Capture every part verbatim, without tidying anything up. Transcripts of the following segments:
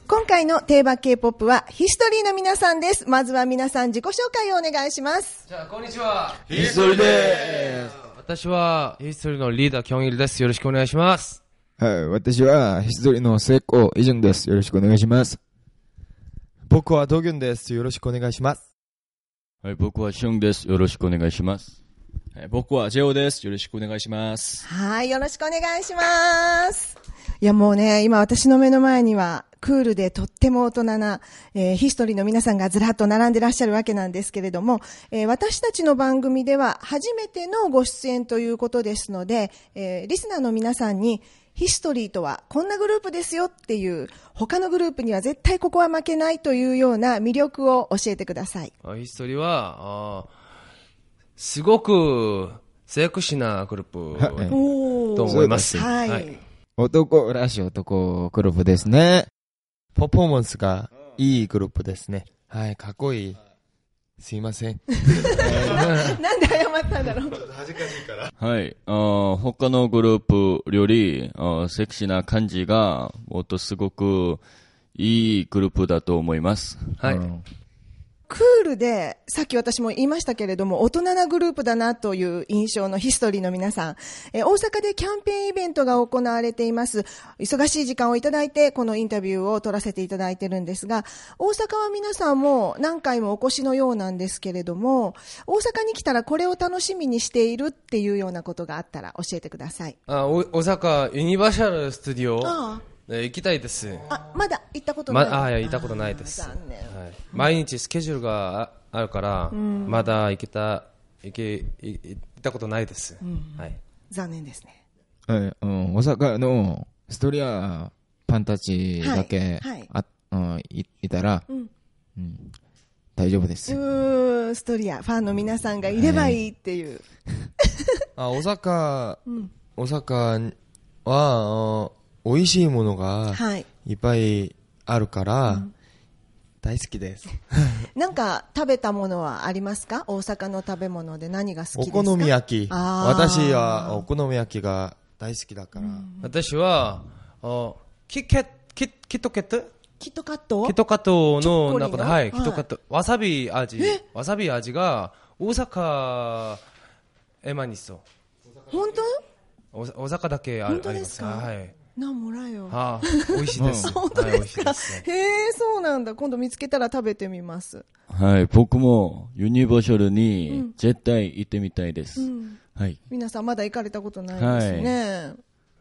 今回の定番 K-ポップ はヒストリーの皆さんです。まずは皆さん自己紹介をお願いします。 じゃあこんにちは。 ヒストリーです。 私はヒストリーのリーダーキョンイルです。よろしくお願いします。 はい、私はヒストリーの成功イジュンです。よろしくお願いします。 僕はドギュンです。よろしくお願いします。 はい、僕はションです。よろしくお願いします。 はい、僕はジェオです。よろしくお願いします。 はい、よろしくお願いします。いやもうね、今私の目の前にはクールでとっても大人な、えー、ヒストリーの皆さんがずらっと並んでらっしゃるわけなんですけれども、えー、私たちの番組では初めてのご出演ということですので、えー、リスナーの皆さんにヒストリーとはこんなグループですよっていう他のグループには絶対ここは負けないというような魅力を教えてください。 ヒストリーはあすごくセクシーなグループと思います。 はい、はい、 男らしい男グループですね。 パフォーマンスがいいグループですね。はい、かっこいい。すいません。 なんで謝ったんだろう。 恥ずかしいから。 はい、あ他のグループよりあセクシーな感じがもっとすごくいいグループだと思います。はい。うん、 クールで、さっき私も言いましたけれども、大人なグループだなという印象のヒストリーの皆さん。え大阪でキャンペーンイベントが行われています。忙しい時間をいただいて、このインタビューを取らせていただいてるんですが、大阪は皆さんも何回もお越しのようなんですけれども、大阪に来たらこれを楽しみにしているっていうようなことがあったら教えてください。 あ、大阪ユニバーサルスタジオ。 ああ行きたいです。 あ、まだ行ったことない。 ま、あ、いや、行ったことないです。 残念。 はい、毎日スケジュールがあるから、うん、まだ行けた、行け、行ったことないです。うん、はい。 残念ですね。 はい、うん、大阪のストリアファンたちだけ、はいはい、あ、うん、い、いたら、うんうん、大丈夫です。 うーん、ストリアファンの皆さんがいればいいっていう。 はい、あ、大阪、うん、大阪は、美味しいものがいっぱいあるから、はい、うん、大好きです。 なんか食べたものはありますか？大阪の食べ物で何が好きですか？ お好み焼き。私はお好み焼きが大好きだから。うん、 私はキッキッキットケットキットカットキットカットの中で、はい、キットカット、わさび味、わさび味が大阪エマニソ。 本当？ 大阪だけあります。 本当ですか？ はい。 なもらよ。 ああ、美味しいです。 本当ですか？へえ、そうなんだ。今度見つけたら食べてみます。 はい、僕もユニバーサルに絶対行ってみたいです。うん、はい。 皆さんまだ行かれたことないですね。はい、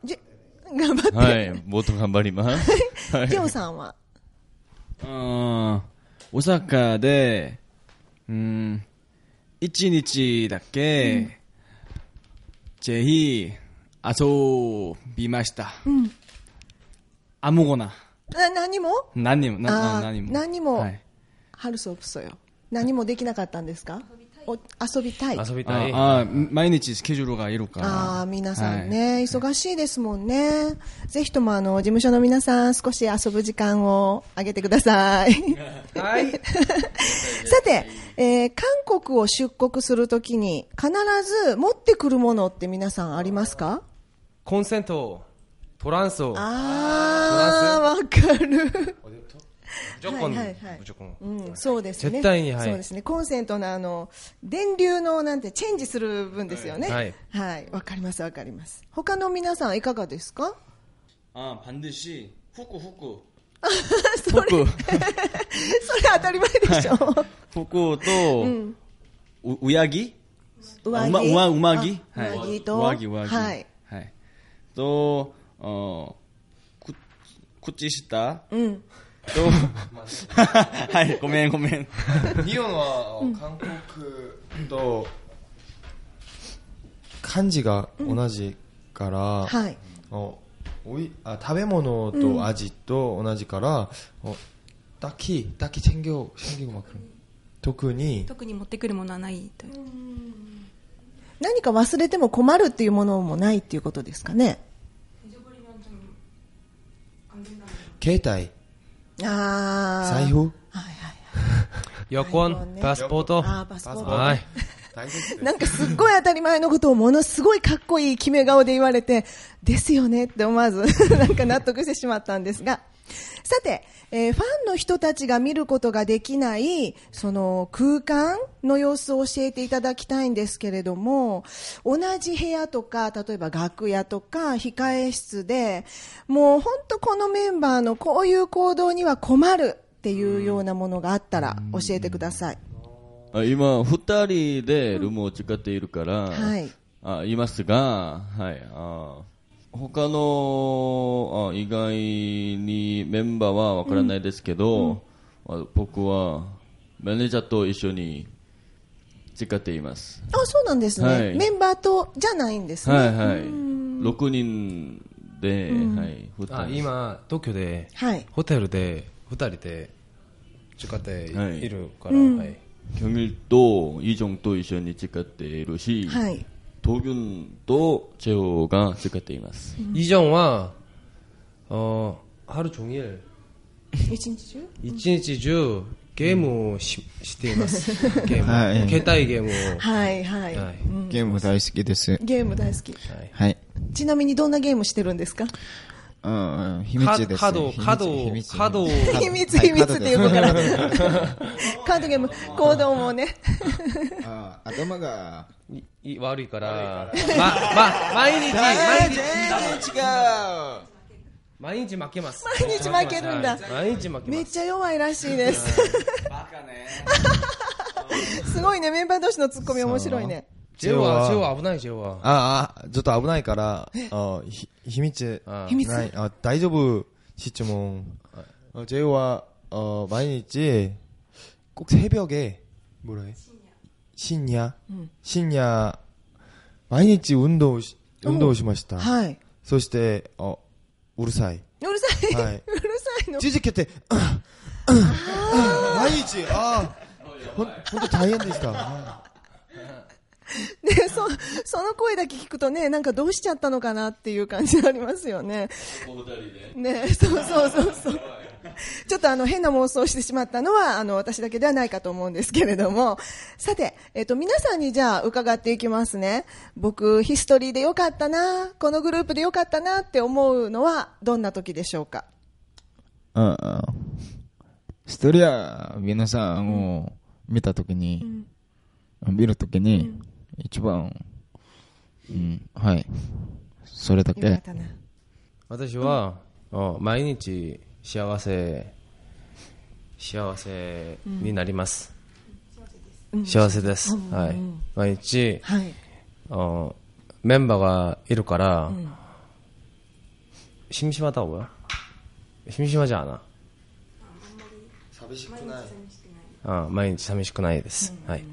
じ頑張って。 はい、もっと頑張ります。 はい。ジョーさんは？ うん、大阪で、うん、一日だけ、うん、ぜひ、遊びました。うん。아무거나。 な、何も？ 何も、な、何も。 何も。はい。하루 수 없어요。何もできなかったんですか？お、遊びたい。 遊びたい。 ああ、毎日スケジュールがいるから。 ああ、皆さんね、はい、忙しいですもんね。ぜひともあの、事務所の皆さん、少し遊ぶ時間をあげてください。 はい。 さて、えー、韓国を出国するときに必ず持ってくるものって皆さんありますか？ コンセント、トランス。 ああ、わかる。 무조건、 はいはいはい、うん、そうですね。 絶対に、はい、 そうですね。コンセントのあの電流のなんてチェンジする分ですよね。 はい。 はい。わかりますわかります。他の皆さんいかがですか？ あ、반드시服服。 それそれ当たり前でしょ。 服と、うん、う上着？ 上着？ 上着？上着？ 上着と上着上着。 はい。 はい。と、あ、く靴下？うん。とはい、ごめんごめん。 日本は韓国と漢字が同じから、うん、はい、おおいあ食べ物と味と同じから、うん、딱히 딱히 챙겨 챙기고 막特に特に持ってくるものはないという。 何か忘れても困るっていうものもないっていうことですかね。 携帯、 あ財布、はいはい、 旅行、パスポート、 あパスポート、 はい、 なんかすっごい当たり前のことをものすごいかっこいい決め顔で言われてですよねって思わずなんか納得してしまったんですが、 さて、えー、ファンの人たちが見ることができないその空間の様子を教えていただきたいんですけれども、同じ部屋とか例えば楽屋とか控え室でもう本当このメンバーのこういう行動には困るっていうようなものがあったら教えてください。 今ふたりでルームを使っているから、うん、はい、あいますが、はい、あ他のあ意外にメンバーはわからないですけど、うんうん、僕はマネージャーと一緒に使っています。 あ、そうなんですね、はい、メンバーとじゃないんですね。 はいはい、ろくにんで、うん、はい、 あ今東京で、はい、ホテルでふたりで使っているから、はいはい、 경일 또 이정 또一緒に使っているし、はい、도균 또 재호가使っています。 이정は어 하루 종일 一日中一日中ゲームをし、しています。ゲーム、はい、携帯ゲームを、 はいはい、はい、 うん、ゲーム大好きです。 ゲーム大好き、 はい、はい、 ちなみにどんなゲームしてるんですか？ うん、秘密です。 カード、カード、カード、 秘密、秘密っていうから。カードゲーム、行動もね。 あ、頭がい悪いから、ま、ま、毎日、毎日、 違う。 毎日負けます。 毎日負けるんだ。 毎日負けます。 めっちゃ弱いらしいです。バカね。すごいね、メンバー同士のツッコミ面白いね。 ジェオは、ジェオは危ない、ジェオは。 ああ、ちょっと危ないから、あひ秘密、 秘密ない、あ、大丈夫、質問。ジェオは、어、毎日、꼭 새벽에, 뭐라 해? 신야? 음. 신야, 毎日運動し、運動しました。はい。そして、어、うるさい。 うるさい。 はい。 うるさいの。 続けて、毎日、あほん、ほんと大変でした。 ね、そ, その声だけ聞くとね、なんかどうしちゃったのかなっていう感じがありますよね。ね、そうそうそうそう。ちょっとあの変な妄想をしてしまったのはあの私だけではないかと思うんですけれども、さて、えっと皆さんにじゃあ伺っていきますね。僕ヒストリーでよかったな、このグループでよかったなって思うのはどんな時でしょうか？ うん、ヒストリア皆さんを見た時に、うん、見る時に、うん一番、うん、はい。それだけ。 私は、うん、毎日幸せ、幸せになります。うん、幸せです。うん、はい。毎日、はい、メンバーがいるから、うん、심심하다고요？심심하지 않아。 寂しくない。 あ、毎日寂しくないです。うん、はい。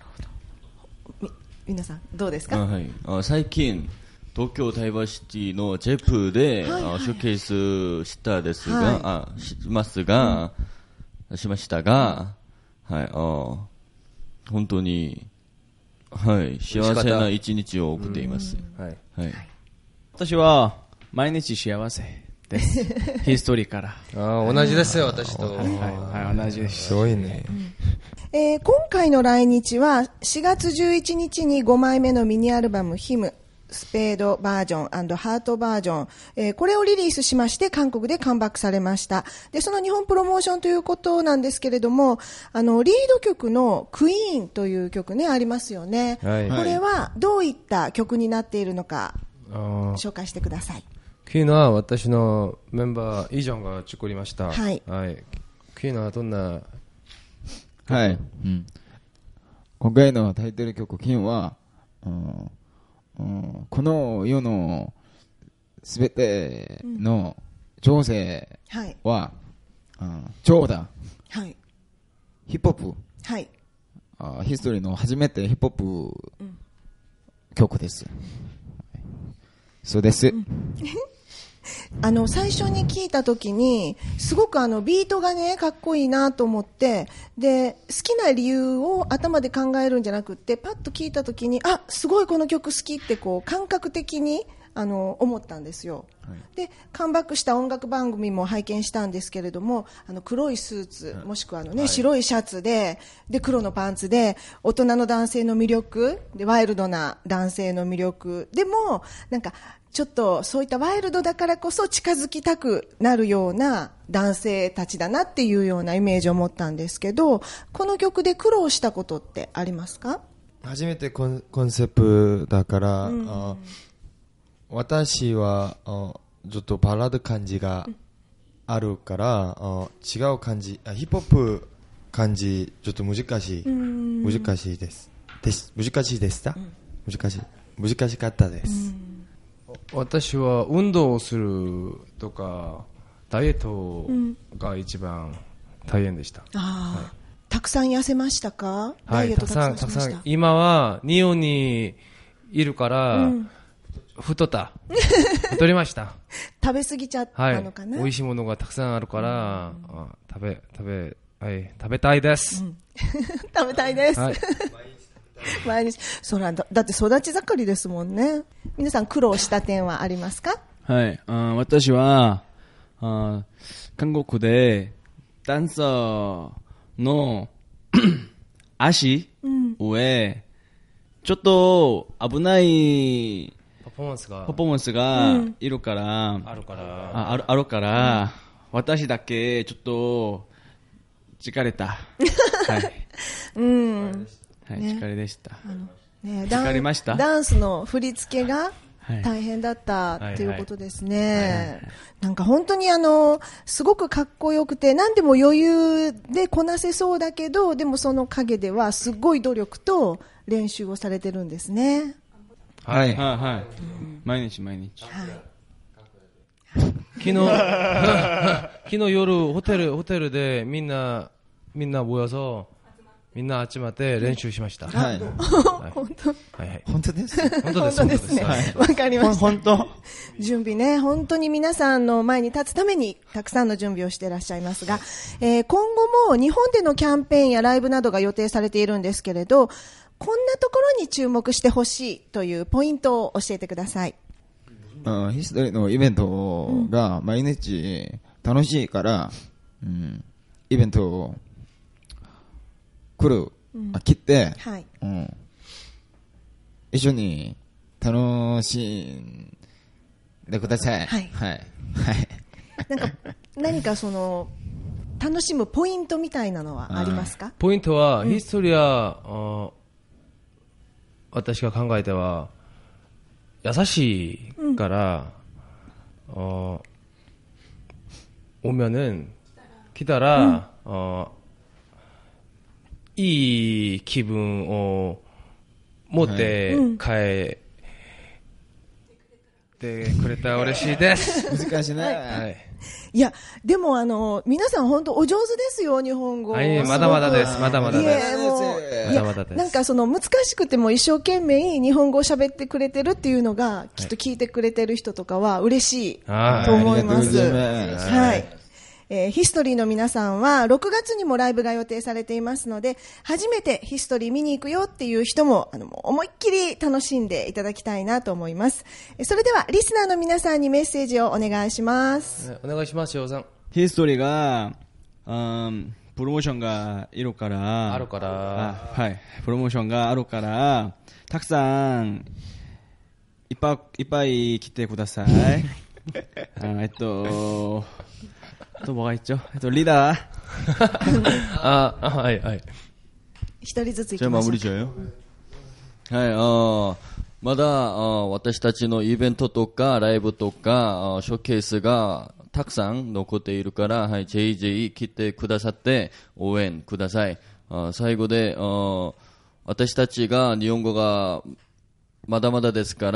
皆さんどうですか？ あ、はい、あ最近東京ダイバーシティのジェプで、はいはい、ショーケースしたですが、はい、あしますが、うん、しましたが、はい、あ本当に、はい、幸せな一日を送っています。はいはい、 私は毎日幸せです。ヒストリーから。 あ同じですよ、私と。 はい、はいはい、同じです。 すごいね。 うんえー、今回の来日はしがつじゅういちにちにごまいめのミニアルバムヒムスペードバージョン&ハートバージョン、えー、これをリリースしまして韓国でカムバックされました。でその日本プロモーションということなんですけれども、あのリード曲のクイーンという曲ねありますよね、はい、これはどういった曲になっているのか紹介してください。 クイーンは私のメンバーイジョンが作りました。はい、はい、クイーンはどんなはい、うん、今回のタイトル曲「金は」うんうん、この世のすべての情勢は、うんはいうん、長だ、はい、ヒップホップ、はい、あヒストリーの初めてヒップホップ、うん、曲です、そうです、うんあの最初に聞いた時にすごくあのビートがねかっこいいなと思って、で好きな理由を頭で考えるんじゃなくってパッと聞いた時にあすごいこの曲好きってこう感覚的にあの思ったんですよ、はい、でカムバックした音楽番組も拝見したんですけれども、あの黒いスーツ、もしくはあの、ね、はい、白いシャツで、で黒のパンツで大人の男性の魅力で、ワイルドな男性の魅力でもなんかちょっとそういったワイルドだからこそ近づきたくなるような男性たちだなっていうようなイメージを持ったんですけど、この曲で苦労したことってありますか？ 初めてコン、コンセプトだから、うん、あ私はあちょっとバラード感じがあるから、あ違う感じ、あヒップホップ感じちょっと難しい、難しいです。です。難しいでした？うん、難しい。難しかったです。 私は運動をするとかダイエットが一番大変でした。 うん、あはい、たくさん痩せましたか？ はい、たくさん、たくさん。今は日本にいるから、うん、太った。太りました。 食べ過ぎちゃったのかな？ はい、美味しいものがたくさんあるから、うん、食べ、食べ、はい、食べたいです。うん、 食べたいです。はい、毎日。そら、だ、だって育ち盛りですもんね。皆さん苦労した点はありますか？ はい、あ私は、あ韓国でダンサーの足上、ちょっと危ないパフォーマンスがパフォーマンスがいるから、うん、 あるからああるあるから、うん、私だけちょっと疲れた。はい。うん。はい、疲れでした。あのね、疲れました。ダンスの振り付けが大変だったっていうことですね。なんか本当にあのすごくかっこよくて、何でも余裕でこなせそうだけど、でもその陰ではすごい努力と練習をされてるんですね。 はい、はい、はい、うん、毎日毎日。はい。 昨日昨日夜ホテルホテルでみんなみんな모여서みんな集まって練習しました。はい。 本当。 はいはい。本当です。 本当です。本当ですね。わかりました。 本当。 準備ね、本当に皆さんの前に立つためにたくさんの準備をしていらっしゃいますが、えー、今後も日本でのキャンペーンやライブなどが予定されているんですけれど、こんなところに注目してほしいというポイントを教えてください。 あ、ヒストリーのイベントが毎日楽しいから、うん、イベントを来る、うん、あ来て、はいうん、一緒に楽しんでください。はい。はい。はい。 なんか、何かその、楽しむポイントみたいなのはありますか？ ポイントは、うん、ヒストリア、私が考えては、優しいから、うん、어, 오면은,来たら、うん、어,いい気分を持って帰ってくれたら嬉しいです。 難しいね。はい。 はい、いや、でもあの、皆さん本当お上手ですよ、日本語。 はい、まだまだです、まだまだです。 まだまだです。なんかその難しくても一生懸命日本語を喋ってくれてるっていうのが、きっと聞いてくれてる人とかは嬉しいと思います。はい。えー、ヒストリーの皆さんはろくがつにもライブが予定されていますので、初めてヒストリー見に行くよっていう人も、あの、思いっきり楽しんでいただきたいなと思います。それでは、リスナーの皆さんにメッセージをお願いします。 お願いします、ようさん。 ヒストリーが、うん、プロモーションがいるから、 あるから、 はい、プロモーションがあるから、たくさん、いっぱい、いっぱい来てください。えっと、と뭐가 있죠? 또 리더. 아, 아, 아이, 아이. 一人ずつ行きましょう。 じゃあ、はい、あまだあ私たちのイベントとかライブとかあショーケースがたくさん残っているから、はい、ジェイジェイ来てくださって応援ください。あ最後であ私たちが日本語がまだまだですから、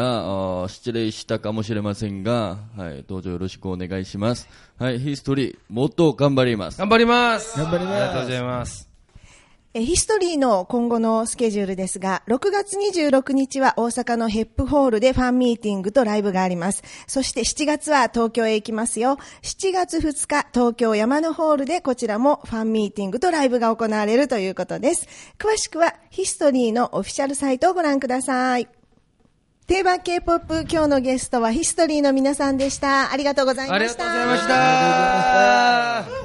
あ失礼したかもしれませんが、はい、どうぞよろしくお願いします。はい、ヒストリー、もっと頑張ります。 頑張ります。 頑張ります。ありがとうございます。 えヒストリーの今後のスケジュールですが、ろくがつにじゅうろくにちは大阪のヘップホールでファンミーティングとライブがあります。そしてしちがつは東京へ行きますよ。しちがつふつか、東京山のホールでこちらもファンミーティングとライブが行われるということです。詳しくはヒストリーのオフィシャルサイトをご覧ください。 定番 K-ポップ、今日のゲストはヒストリーの皆さんでした。ありがとうございました。 ありがとうございました。